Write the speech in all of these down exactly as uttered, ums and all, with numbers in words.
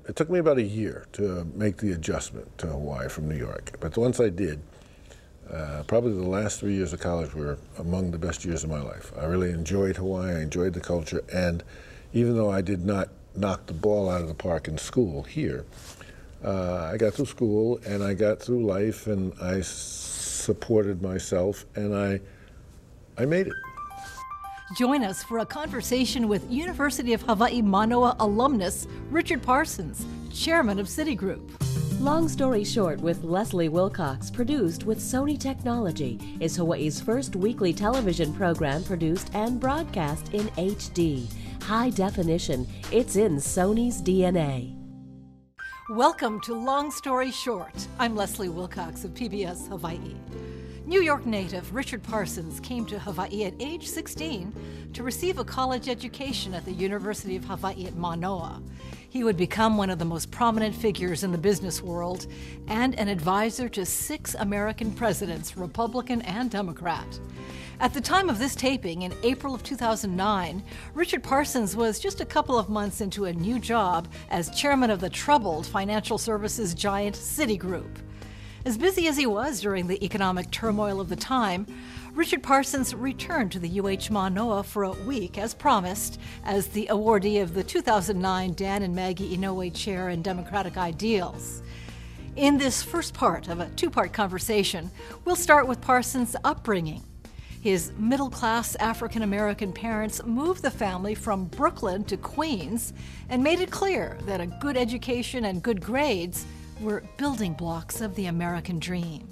it took me about a year to make the adjustment to Hawaii from New York. But once I did, uh, probably the last three years of college were among the best years of my life. I really enjoyed Hawaii, I enjoyed the culture, and even though I did not knock the ball out of the park in school here, uh, I got through school and I got through life and I s- supported myself and I, I made it. Join us for a conversation with University of Hawaii Manoa alumnus Richard Parsons, chairman of Citigroup. Long Story Short with Leslie Wilcox, produced with Sony Technology, is Hawaii's first weekly television program produced and broadcast in H D. High definition, it's in Sony's D N A. Welcome to Long Story Short. I'm Leslie Wilcox of P B S Hawaii. New York native Richard Parsons came to Hawaii at age sixteen to receive a college education at the University of Hawaii at Manoa. He would become one of the most prominent figures in the business world and an advisor to six American presidents, Republican and Democrat. At the time of this taping, in April of two thousand nine, Richard Parsons was just a couple of months into a new job as chairman of the troubled financial services giant Citigroup. As busy as he was during the economic turmoil of the time, Richard Parsons returned to the U H Manoa for a week, as promised, as the awardee of the two thousand nine Dan and Maggie Inouye Chair in Democratic Ideals. In this first part of a two-part conversation, we'll start with Parsons' upbringing. His middle-class African-American parents moved the family from Brooklyn to Queens and made it clear that a good education and good grades were building blocks of the American dream.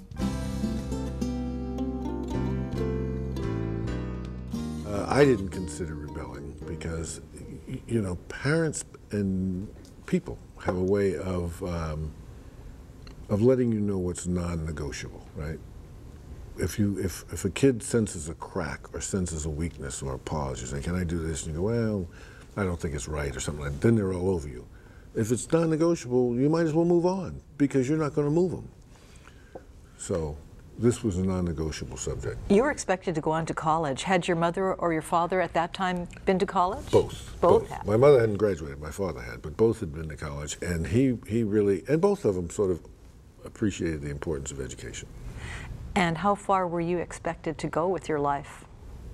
Uh, I didn't consider rebelling because, y- you know, parents and people have a way of um, of letting you know what's non-negotiable, right? If you if, if a kid senses a crack or senses a weakness or a pause, you say, "Can I do this?" And you go, "Well, I don't think it's right," or something like that. Then they're all over you. If it's non-negotiable, you might as well move on because you're not going to move them. So this was a non-negotiable subject. You were expected to go on to college. Had your mother or your father at that time been to college? Both. Both had. My mother hadn't graduated. My father had, but both had been to college, and he he really and both of them sort of appreciated the importance of education. And how far were you expected to go with your life?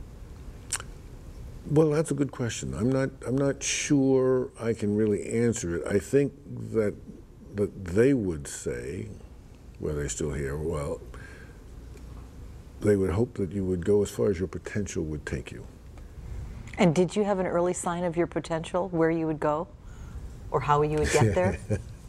Well, that's a good question. I'm not. I'm not sure I can really answer it. I think that that they would say, were they still here, well, they would hope that you would go as far as your potential would take you. And did you have an early sign of your potential, where you would go, or how you would get there?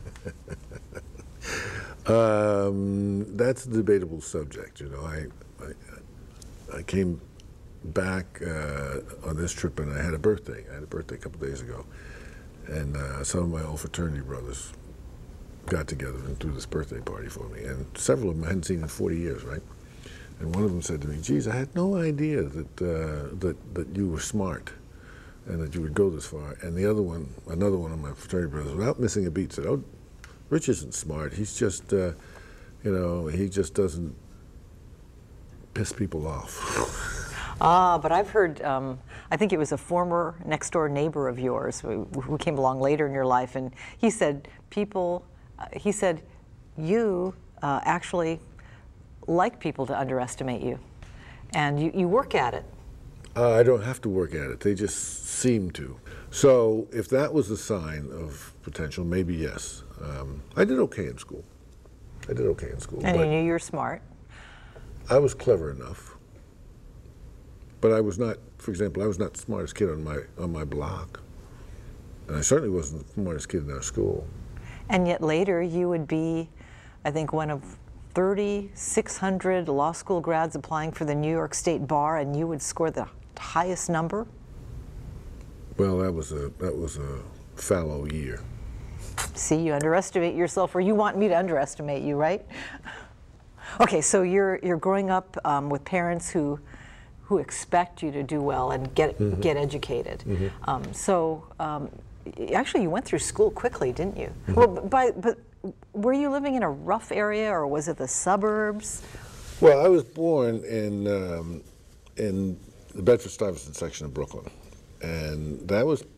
um, that's a debatable subject. You know, I I, I came back uh, on this trip and I had a birthday. I had a birthday a couple days ago, and uh, some of my old fraternity brothers got together and threw this birthday party for me, and several of them I hadn't seen in forty years, right? And one of them said to me, "Geez, I had no idea that uh, that that you were smart and that you would go this far." And the other one, another one of my fraternity brothers, without missing a beat, said, "Oh, Rich isn't smart. He's just, uh, you know, he just doesn't piss people off." Ah, but I've heard, um, I think it was a former next door neighbor of yours who, who came along later in your life, and he said, people, uh, he said, you uh, actually like people to underestimate you, and you, you work at it. Uh, I don't have to work at it. They just seem to. So if that was a sign of potential, maybe yes. Um, I did okay in school. I did okay in school. And but you knew you were smart. I was clever enough. But I was not, for example, I was not the smartest kid on my on my block. And I certainly wasn't the smartest kid in our school. And yet later you would be, I think, one of thirty-six hundred law school grads applying for the New York State Bar, and you would score the highest number? Well, that was a that was a fallow year. See, you underestimate yourself, or you want me to underestimate you, right? Okay, so you're you're growing up um, with parents who who expect you to do well and get mm-hmm. get educated. Mm-hmm. Um, so um, actually, you went through school quickly, didn't you? Mm-hmm. Well, by, but were you living in a rough area, or was it the suburbs? Well, I was born in um, in the Bedford-Stuyvesant section of Brooklyn, and that was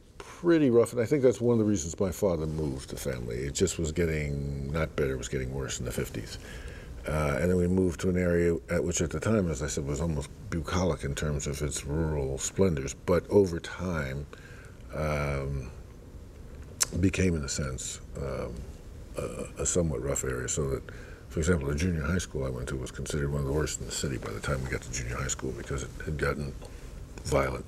pretty rough, and I think that's one of the reasons my father moved the family. It just was getting, not better, it was getting worse in the fifties. Uh, and then we moved to an area at which at the time, as I said, was almost bucolic in terms of its rural splendors, but over time um, became, in a sense, um, a, a somewhat rough area, so that, for example, the junior high school I went to was considered one of the worst in the city by the time we got to junior high school because it had gotten violent.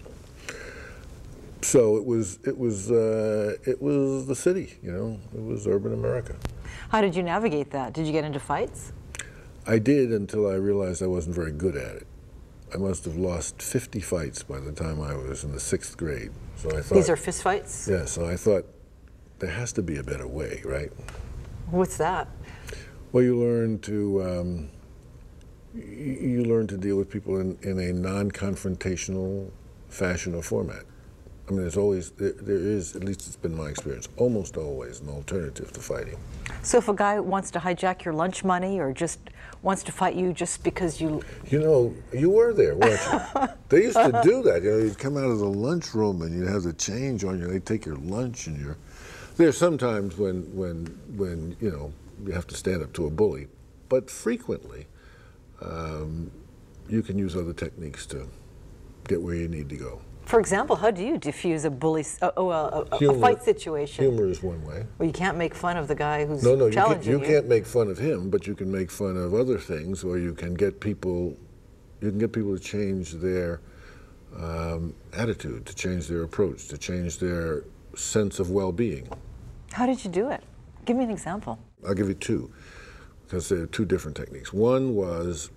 So it was, it was, uh, it was the city, you know, it was urban America. How did you navigate that? Did you get into fights? I did until I realized I wasn't very good at it. I must have lost fifty fights by the time I was in the sixth grade. So I thought, These are fist fights? Yeah, so I thought there has to be a better way, right? What's that? Well, you learn to um, you, you learn to deal with people in, in a non-confrontational fashion or format. I mean, there's always, there, there is, at least it's been my experience, almost always an alternative to fighting. So if a guy wants to hijack your lunch money or just wants to fight you just because you... You know, you were there, weren't you? They used to do that. You know, you'd come out of the lunchroom and you'd have the change on you. They'd take your lunch and your... There's sometimes when, when, when, you know, you have to stand up to a bully, but frequently um, you can use other techniques to get where you need to go. For example, how do you diffuse a bully, uh, oh, uh, a, Humor, a fight situation? Humor is one way. Well, you can't make fun of the guy who's no, no, you, can, challenging you you. can't make fun of him, but you can make fun of other things, or you can get people, you can get people to change their um, attitude, to change their approach, to change their sense of well-being. How did you do it? Give me an example. I'll give you two, because there are two different techniques. One was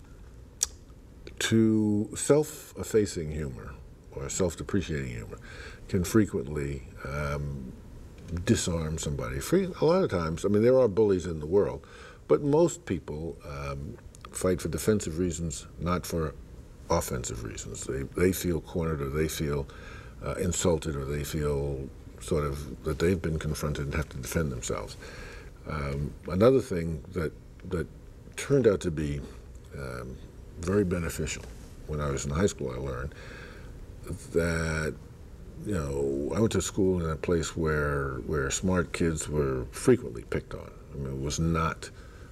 to self-effacing humor, or self-depreciating humor, can frequently um, disarm somebody. Free, a lot of times, I mean, there are bullies in the world, but most people um, fight for defensive reasons, not for offensive reasons. They, they feel cornered, or they feel uh, insulted, or they feel sort of that they've been confronted and have to defend themselves. Um, another thing that, that turned out to be um, very beneficial when I was in high school, I learned that, you know, I went to school in a place where where smart kids were frequently picked on. I mean, it was not,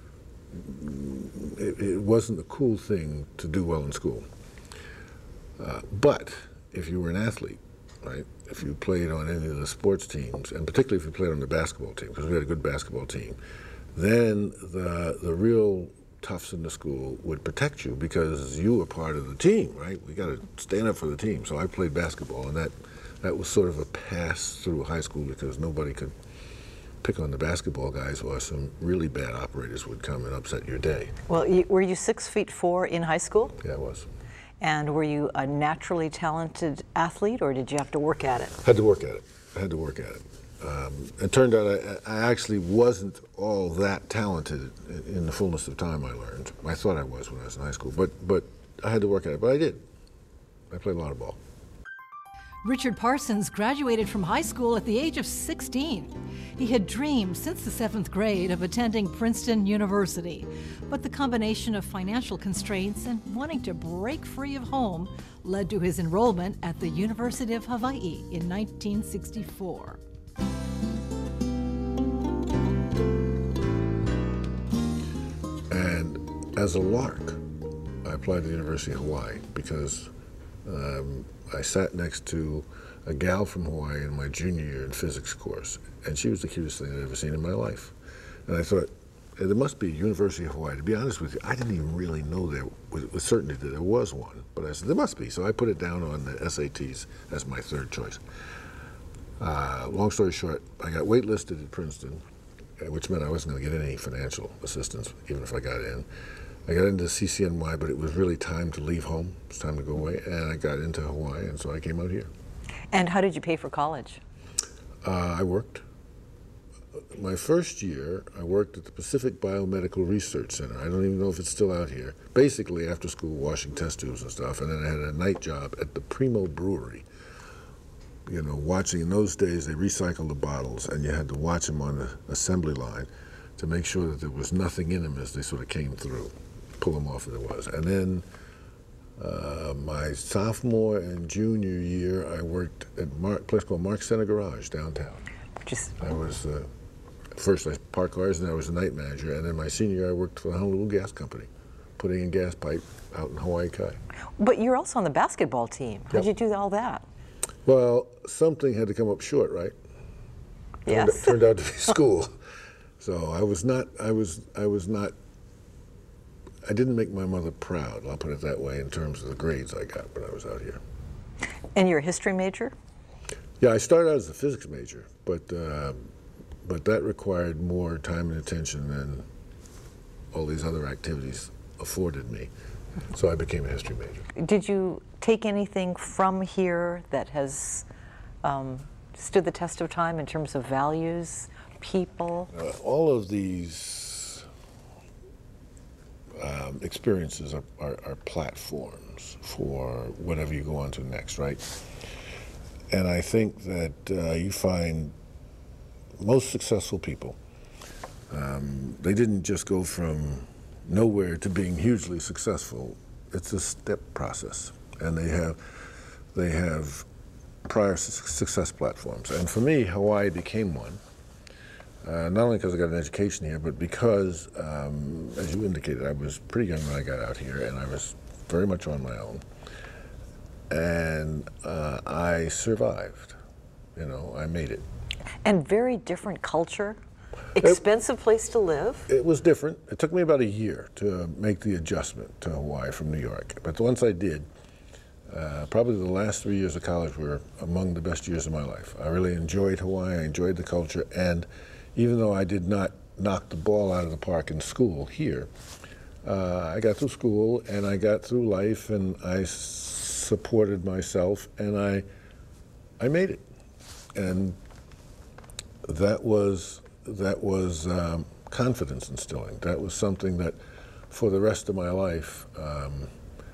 it, it wasn't a cool thing to do well in school. Uh, but if you were an athlete, right, if you played on any of the sports teams, and particularly if you played on the basketball team, because we had a good basketball team, then the the real toughs in the school would protect you because you were part of the team, right? We got to stand up for the team. So I played basketball, and that, that was sort of a pass through high school because nobody could pick on the basketball guys, or some really bad operators would come and upset your day. Well, you, were you six feet four in high school? Yeah, I was. And were you a naturally talented athlete, or did you have to work at it? I had to work at it. I had to work at it. Um, it turned out I, I actually wasn't all that talented in the fullness of time, I learned. I thought I was when I was in high school, but, but I had to work at it, but I did. I played a lot of ball. Richard Parsons graduated from high school at the age of sixteen. He had dreamed since the seventh grade of attending Princeton University, but the combination of financial constraints and wanting to break free of home led to his enrollment at the University of Hawaii in nineteen sixty-four. And as a lark, I applied to the University of Hawaii because um, I sat next to a gal from Hawaii in my junior year in physics course, and she was the cutest thing I'd ever seen in my life. And I thought, hey, there must be a University of Hawaii. To be honest with you, I didn't even really know there with, with certainty that there was one, but I said, there must be. So I put it down on the S A Ts as my third choice. Uh, long story short, I got waitlisted at Princeton, which meant I wasn't going to get any financial assistance, even if I got in. I got into C C N Y, but it was really time to leave home. It was time to go away, and I got into Hawaii, and so I came out here. And how did you pay for college? Uh, I worked. My first year, I worked at the Pacific Biomedical Research Center. I don't even know if it's still out here. Basically, after school, washing test tubes and stuff, and then I had a night job at the Primo Brewery. You know, watching, in those days, they recycled the bottles, and you had to watch them on the assembly line to make sure that there was nothing in them as they sort of came through, pull them off if there was. And then Uh, my sophomore and junior year, I worked at a place called Mark Center Garage downtown. Just I was, uh, first I parked cars and I was a night manager, and then my senior year I worked for the Honolulu Gas Company, putting in gas pipe out in Hawaii Kai. But you're also on the basketball team. How'd Yep. you do all that? Well, something had to come up short, right? Turned, Yes. turned out to be school. So I was not, I was, I was not, I didn't make my mother proud, I'll put it that way, in terms of the grades I got when I was out here. And you're a history major? Yeah, I started out as a physics major, but uh, but that required more time and attention than all these other activities afforded me. So I became a history major. Did you take anything from here that has um, stood the test of time in terms of values, people? Uh, all of these um, experiences are, are, are platforms for whatever you go on to next, right? And I think that uh, you find most successful people, um, they didn't just go from nowhere to being hugely successful. It's a step process, and they have they have prior su- success platforms. And for me, Hawaii became one. Uh, not only because I got an education here, but because, um, as you indicated, I was pretty young when I got out here, and I was very much on my own. And uh, I survived. You know, I made it. And very different culture, expensive place to live. It was different. It took me about a year to make the adjustment to Hawaii from New York. But once I did, uh, probably the last three years of college were among the best years of my life. I really enjoyed Hawaii. I enjoyed the culture. And even though I did not knock the ball out of the park in school here, uh, I got through school and I got through life, and I s- supported myself, and I, I made it. And that was that was um, confidence instilling. That was something that, for the rest of my life, um,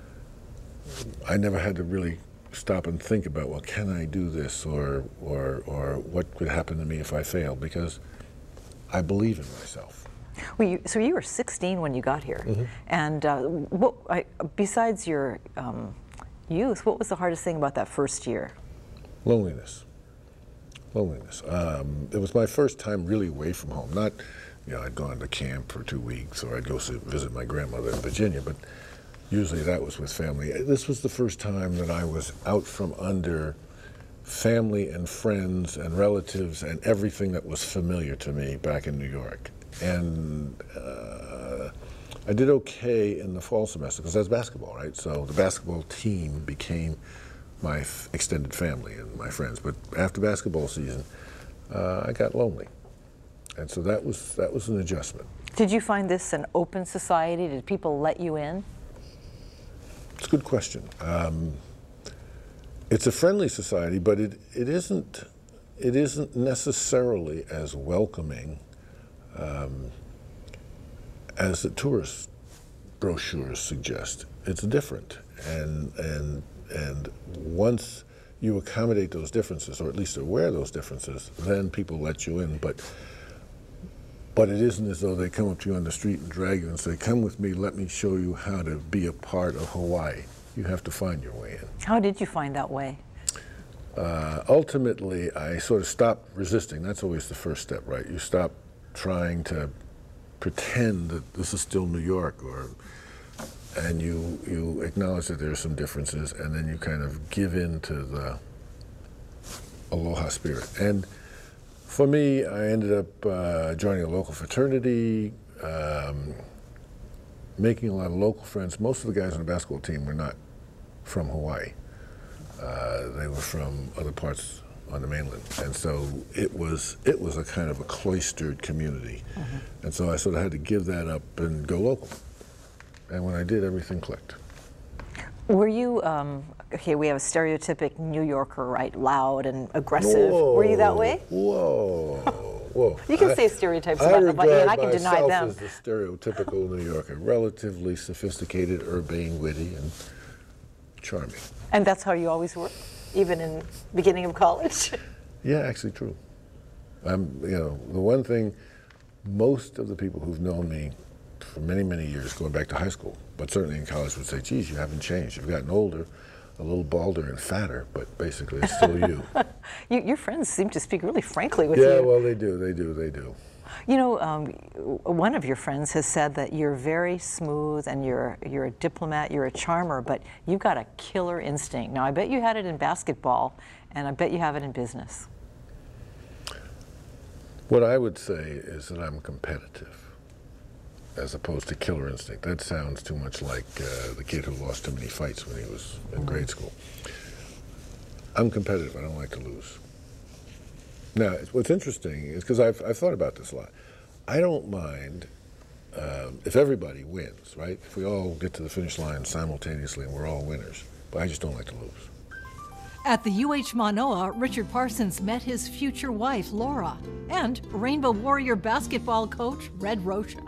I never had to really stop and think about, well, can I do this, or or or what could happen to me if I fail? Because I believe in myself. Well, you, so you were sixteen when you got here, Mm-hmm. and uh, what, I, besides your um, youth, what was the hardest thing about that first year? Loneliness. Loneliness. Um, it was my first time really away from home. Not, you know, I'd gone to camp for two weeks, or I'd go sit, visit my grandmother in Virginia, but usually that was with family. This was the first time that I was out from under family and friends and relatives and everything that was familiar to me back in New York. And uh, I did okay in the fall semester because that's basketball, right? So the basketball team became my f- extended family and my friends. But after basketball season, uh, I got lonely. And so that was that was an adjustment. Did you find this an open society? Did people let you in? It's a good question. Um, it's a friendly society, but it, it isn't it isn't necessarily as welcoming um, as the tourist brochures suggest. It's different, and and and once you accommodate those differences, or at least aware of those differences, then people let you in. But But it isn't as though they come up to you on the street and drag you and say, come with me, let me show you how to be a part of Hawaii. You have to find your way in. How did you find that way? Uh, ultimately, I sort of stopped resisting. That's always the first step, right? You stop trying to pretend that this is still New York, or and you you acknowledge that there are some differences, and then you kind of give in to the aloha spirit. And for me, I ended up uh, joining a local fraternity, um, making a lot of local friends. Most of the guys on the basketball team were not from Hawaii. Uh, they were from other parts on the mainland, and so it was it was a kind of a cloistered community. Mm-hmm. And so I sort of had to give that up and go local. And when I did, everything clicked. Were you, um, okay, we have a stereotypic New Yorker, right? Loud and aggressive. Whoa, Were you that way? Whoa, whoa. You can I, say stereotypes I about Hawaii, and I can regard deny myself them. as the stereotypical New Yorker, relatively sophisticated, urbane, witty, and charming. And that's how you always were, even in beginning of college? Yeah, actually true. I'm, you know, the one thing, most of the people who've known me for many, many years, going back to high school, but certainly in college would say, geez, you haven't changed. You've gotten older, a little balder and fatter, but basically it's still you. you. Your friends seem to speak really frankly with yeah, you. well, they do, they do, they do. You know, um, one of your friends has said that you're very smooth and you're you're a diplomat, you're a charmer, but you've got a killer instinct. Now, I bet you had it in basketball, and I bet you have it in business. What I would say is that I'm competitive, as opposed to killer instinct. That sounds too much like uh, the kid who lost too many fights when he was in grade school. I'm competitive. I don't like to lose. Now, what's interesting is, because I've, I've thought about this a lot, I don't mind um, if everybody wins, right? If we all get to the finish line simultaneously and we're all winners, but I just don't like to lose. At the U H Manoa, Richard Parsons met his future wife, Laura, and Rainbow Warrior basketball coach, Red Rocha.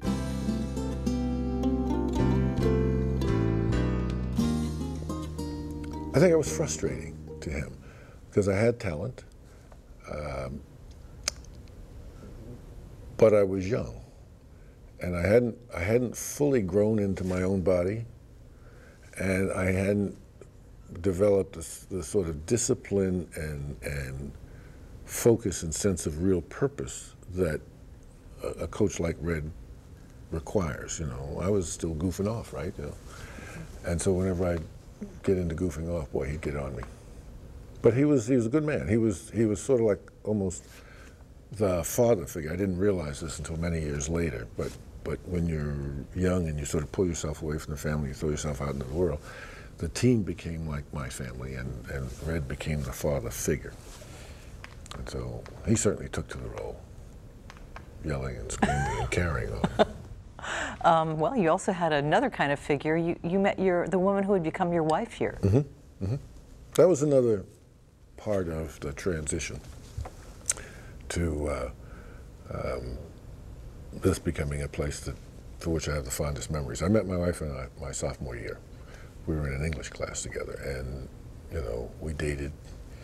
I think it was frustrating to him, because I had talent, um, but I was young, and I hadn't I hadn't fully grown into my own body, and I hadn't developed the, the sort of discipline and and focus and sense of real purpose that a, a coach like Red requires. You know, I was still goofing off, right? You know? And so whenever I get into goofing off, boy, he'd get on me. But he was he was a good man. He was he was sort of like almost the father figure. I didn't realize this until many years later. But but when you're young and you sort of pull yourself away from the family, you throw yourself out into the world, the team became like my family, and, and Red became the father figure. And so he certainly took to the role, yelling and screaming and carrying on. Um, well, you also had another kind of figure. You, you met your the woman who would become your wife here. Mm-hmm. Mm-hmm. That was another part of the transition to uh, um, this becoming a place that, for which I have the fondest memories. I met my wife in my sophomore year. We were in an English class together, and you know, we dated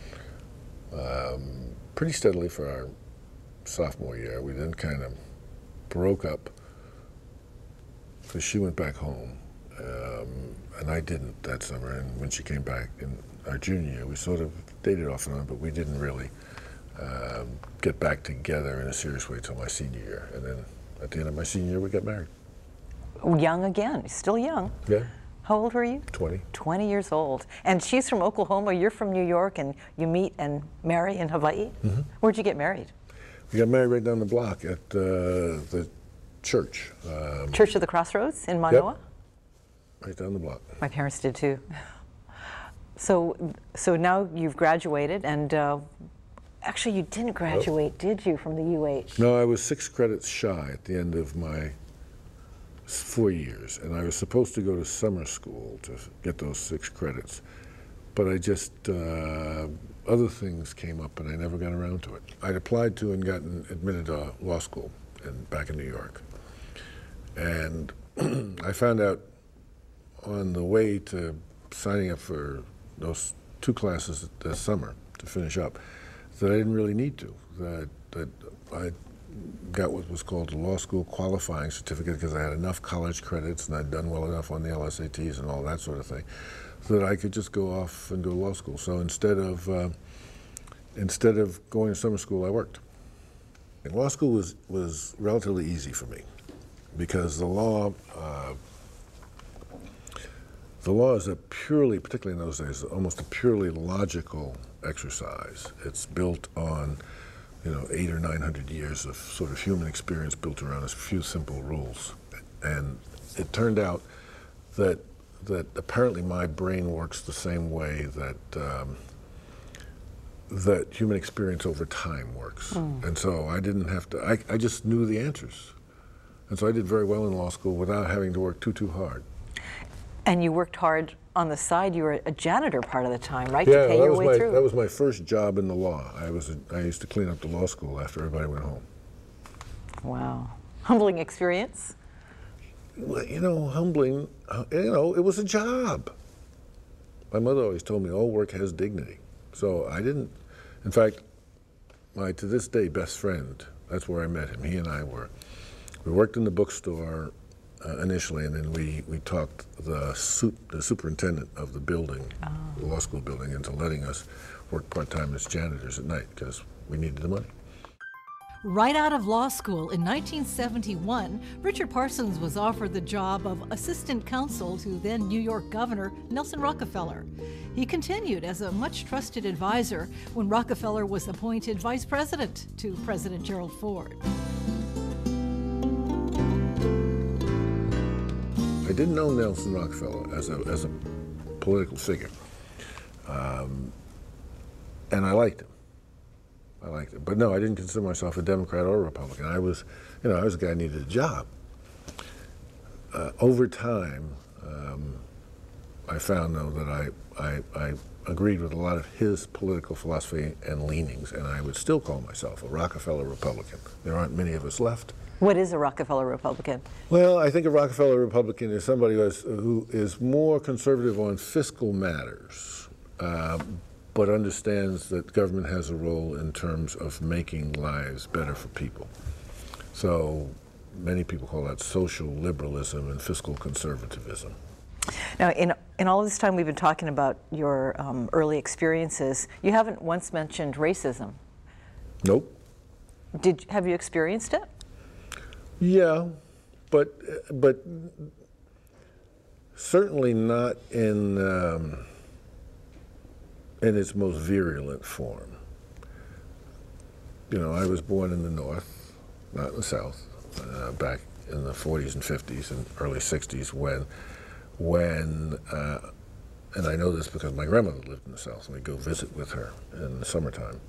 um, pretty steadily for our sophomore year. We then kind of broke up because she went back home, um, and I didn't that summer. And when she came back in our junior year, we sort of dated off and on, but we didn't really um, get back together in a serious way until my senior year. And then at the end of my senior year, we got married. Young again, still young. Yeah. How old were you? twenty. twenty years old. And she's from Oklahoma, you're from New York, and you meet and marry in Hawaii? Mm-hmm. Where'd you get married? We got married right down the block at uh, the church. Um, Church of the Crossroads in Manoa? Yep. Right down the block. My parents did too. So, so now you've graduated, and uh, actually you didn't graduate, nope. Did you, from the U H? No, I was six credits shy at the end of my four years, and I was supposed to go to summer school to get those six credits, but I just, uh, other things came up and I never got around to it. I'd applied to and gotten admitted to law school in, back in New York, and I found out on the way to signing up for those two classes this summer to finish up that I didn't really need to, that, that I got what was called a law school qualifying certificate because I had enough college credits and I'd done well enough on the L S A Ts and all that sort of thing, so that I could just go off and go to law school. So instead of uh, instead of going to summer school, I worked. And law school was was relatively easy for me because the law uh, the law is a purely, particularly in those days, almost a purely logical exercise. It's built on, you know, eight or nine hundred years of sort of human experience built around a few simple rules. And it turned out that that apparently my brain works the same way that um, that human experience over time works. Mm. And so I didn't have to, I, I just knew the answers. And so I did very well in law school without having to work too, too hard. And you worked hard on the side. You were a janitor part of the time, right? Yeah, to pay that your was way my through. that was my first job in the law. I was a, I used to clean up the law school after everybody went home. Wow, humbling experience. Well, you know, humbling. Uh, you know, it was a job. My mother always told me all work has dignity. So I didn't. In fact, my to this day best friend. That's where I met him. He and I were. We worked in the bookstore uh, initially, and then we, we talked the, su the superintendent of the building, oh. the law school building, into letting us work part-time as janitors at night because we needed the money. Right out of law school in nineteen seventy-one, Richard Parsons was offered the job of assistant counsel to then New York Governor Nelson Rockefeller. He continued as a much trusted advisor when Rockefeller was appointed vice president to President Gerald Ford. I didn't know Nelson Rockefeller as a, as a political figure, um, and I liked him. I liked it. But no, I didn't consider myself a Democrat or a Republican. I was, you know, I was a guy who needed a job. Uh, over time, um, I found, though, that I, I, I agreed with a lot of his political philosophy and leanings, and I would still call myself a Rockefeller Republican. There aren't many of us left. What is a Rockefeller Republican? Well, I think a Rockefeller Republican is somebody who is, who is more conservative on fiscal matters, uh, but understands that government has a role in terms of making lives better for people. So many people call that social liberalism and fiscal conservatism. Now, in, in all of this time we've been talking about your um, early experiences, you haven't once mentioned racism. Nope. Did, have you experienced it? Yeah, but, but certainly not in, um, in its most virulent form. You know, I was born in the North, not in the South, uh, back in the forties and fifties and early sixties when, when uh, and I know this because my grandmother lived in the South and we go visit with her in the summertime,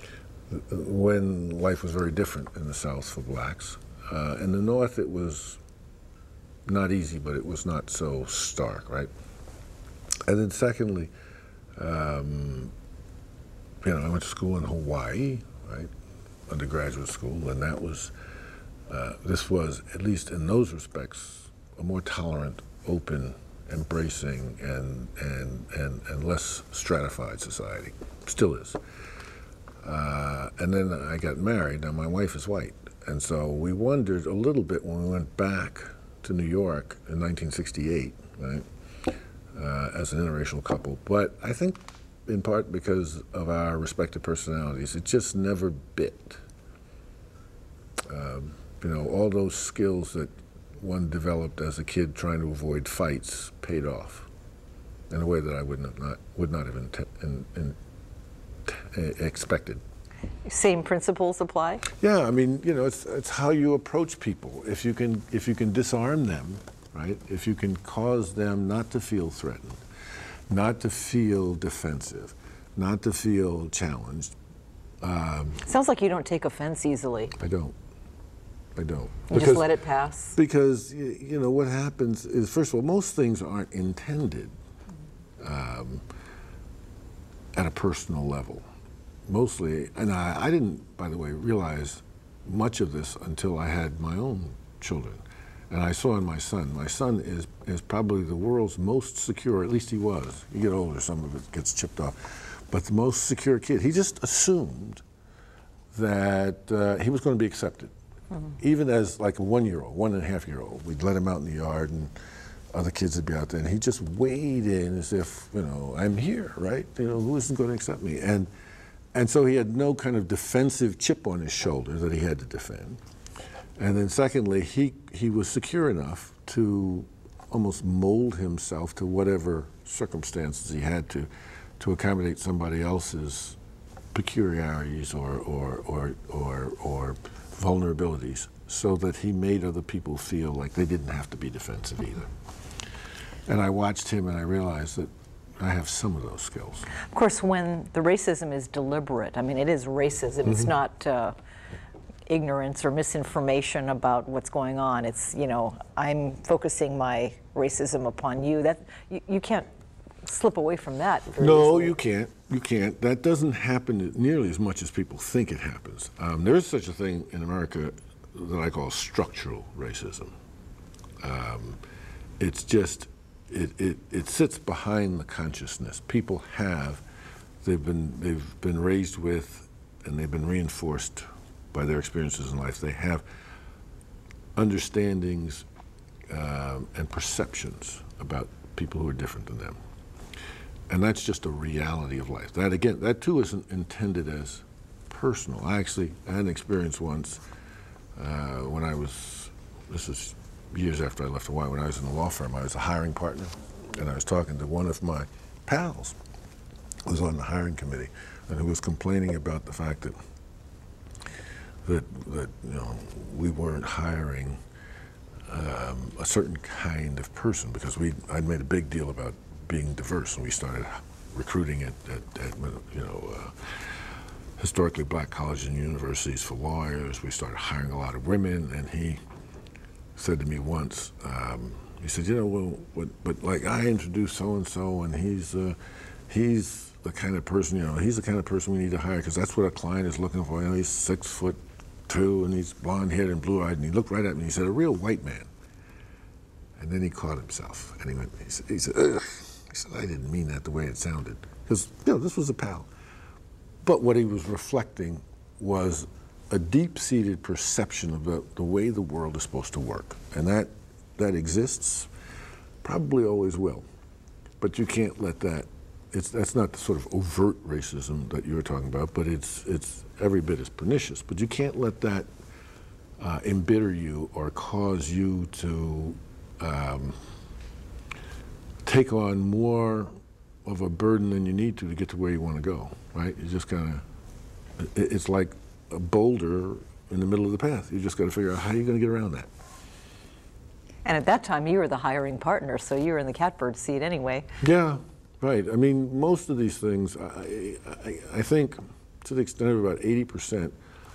when life was very different in the South for blacks. Uh, in the North it was not easy, but it was not so stark, right? And then secondly, Um, you know, I went to school in Hawaii, right, undergraduate school, and that was, uh, this was, at least in those respects, a more tolerant, open, embracing, and, and, and, and less stratified society. Still is. Uh, and then I got married. Now, my wife is white, and so we wondered a little bit when we went back to New York in nineteen sixty-eight, right? Uh, as an interracial couple, but I think in part because of our respective personalities, it just never bit. Um, you know, all those skills that one developed as a kid trying to avoid fights paid off in a way that I would not, not would not have in, in, in, uh, expected. Same principles apply? Yeah, I mean, you know, it's it's how you approach people. If you can if you can disarm them. Right? If you can cause them not to feel threatened, not to feel defensive, not to feel challenged. Um, Sounds like you don't take offense easily. I don't. I don't. You because, just let it pass? Because, you know, what happens is, first of all, most things aren't intended um, at a personal level. Mostly, and I, I didn't, by the way, realize much of this until I had my own children. And I saw in my son, my son is, is probably the world's most secure, at least he was. You get older, some of it gets chipped off. But the most secure kid, he just assumed that uh, he was going to be accepted. Mm-hmm. Even as like a one-year-old, one and a half year old, we'd let him out in the yard and other kids would be out there and he'd just wade in as if, you know, I'm here, right? You know, who isn't going to accept me? And, and so he had no kind of defensive chip on his shoulder that he had to defend. And then secondly, he, he was secure enough to almost mold himself to whatever circumstances he had to, to accommodate somebody else's peculiarities or, or, or, or, or vulnerabilities so that he made other people feel like they didn't have to be defensive either. And I watched him and I realized that I have some of those skills. Of course, when the racism is deliberate, I mean, it is racism, mm-hmm. It's not uh, ignorance or misinformation about what's going on. It's, you know, I'm focusing my racism upon you. That you, you can't slip away from that very No, easily. you can't. You can't. That doesn't happen nearly as much as people think it happens. Um, there is such a thing in America that I call structural racism. Um, it's just, it, it, it sits behind the consciousness. People have, they've been, they've been raised with, and they've been reinforced by their experiences in life. They have understandings um, and perceptions about people who are different than them. And that's just a reality of life. That, again, that too isn't intended as personal. I actually I had an experience once uh, when I was, this is years after I left Hawaii, when I was in a law firm. I was a hiring partner, and I was talking to one of my pals who was on the hiring committee, and who was complaining about the fact that that, that you know, we weren't hiring um, a certain kind of person, because we I'd made a big deal about being diverse, and we started recruiting at, at, at you know, uh, historically black colleges and universities for lawyers. We started hiring a lot of women, and he said to me once, um, he said, you know, well, but, but like I introduced so-and-so, and he's, uh, he's the kind of person, you know, he's the kind of person we need to hire, because that's what a client is looking for. You know, he's six foot two, and he's blonde-haired and blue-eyed, and he looked right at me, and he said, a real white man. And then he caught himself, and he went, he said, he said, ugh. He said, I didn't mean that the way it sounded, because, you know, this was a pal. But what he was reflecting was a deep-seated perception of the, the way the world is supposed to work. And that, that exists, probably always will. But you can't let that, it's, that's not the sort of overt racism that you were talking about, but it's, it's every bit as pernicious. But you can't let that uh, embitter you or cause you to um, take on more of a burden than you need to to get to where you want to go, right? You just kind of, it's like a boulder in the middle of the path. You just got to figure out how you're going to get around that. And at that time, you were the hiring partner, so you were in the catbird seat anyway. Yeah, right. I mean, most of these things, I, I, I think, to the extent of about eighty percent,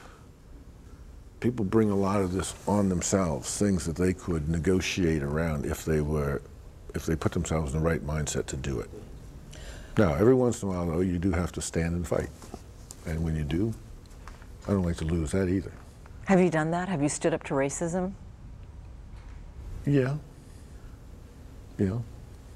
people bring a lot of this on themselves, things that they could negotiate around if they were, if they put themselves in the right mindset to do it. Now, every once in a while, though, you do have to stand and fight. And when you do, I don't like to lose that either. Have you done that? Have you stood up to racism? Yeah. You know.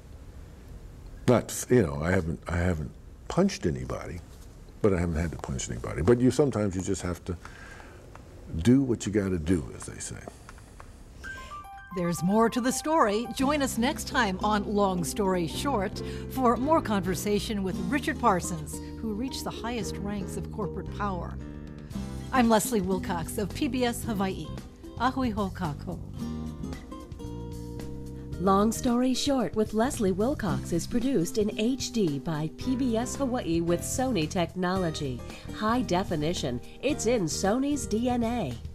Not, you know, I haven't, I haven't punched anybody, but I haven't had to punch anybody. But you sometimes you just have to do what you got to do, as they say. There's more to the story. Join us next time on Long Story Short for more conversation with Richard Parsons, who reached the highest ranks of corporate power. I'm Leslie Wilcox of P B S Hawaii. Ahui ho kako. Long Story Short with Leslie Wilcox is produced in H D by P B S Hawaii with Sony Technology. High definition. It's in Sony's D N A.